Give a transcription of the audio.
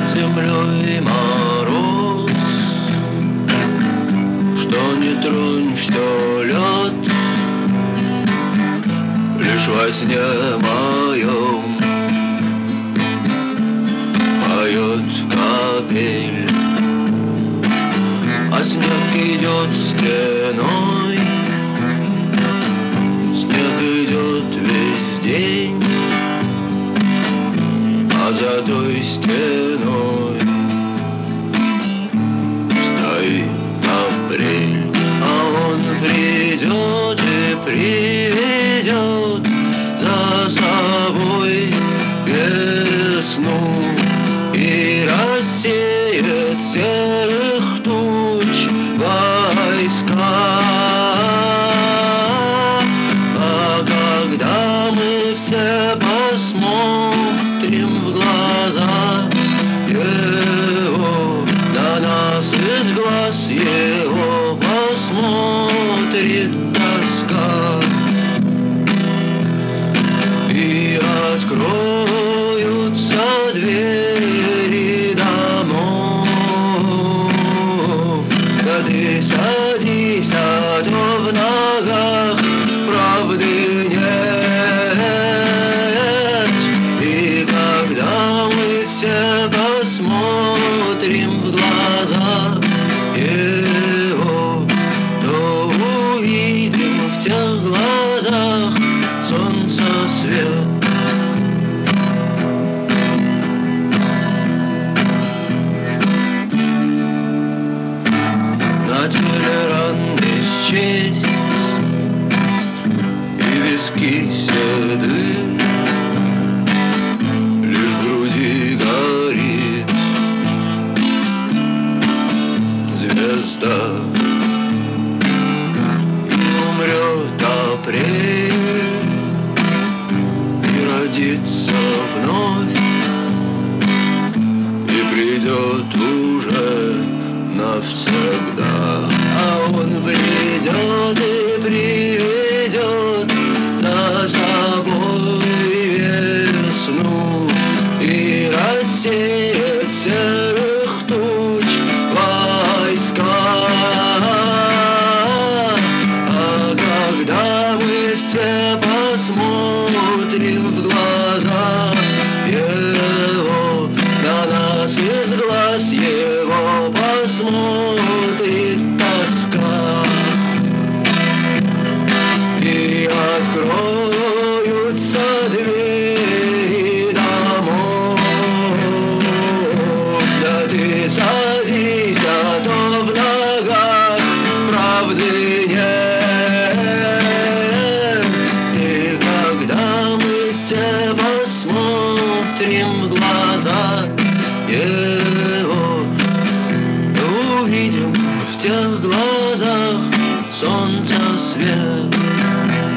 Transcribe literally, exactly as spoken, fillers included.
землей мороз, что не тронь, все лед. Лишь во сне моем поет капель, а снег идет стеной. Снег идет весь день, а за той стеной стоит апрель. А он придет и приведет за собой весну и рассеет серых туч войска. А когда мы все посмотрим в глаза его, на нас из глаз его посмотрит тоска. И откроются двери домов. Да ты садись, а то в ногах правды нет. И когда мы все посмотрим в глаза его, то увидим в тех глазах солнца свет. На теле раны счесть и виски седы, лишь в груди горит звезда. И умрет апрель, и родится вновь, и придет уже навсегда. А он придет и приведет за собой весну и рассеет серых туч войска. А когда мы все посмотрим в глаза его, на нас из глаз его посмотрит тоска. И откроются двери домов. Да ты садись, а то в ногах правды нет. И когда мы все посмотрим в глаза его, увидим в тех глазах солнца свет.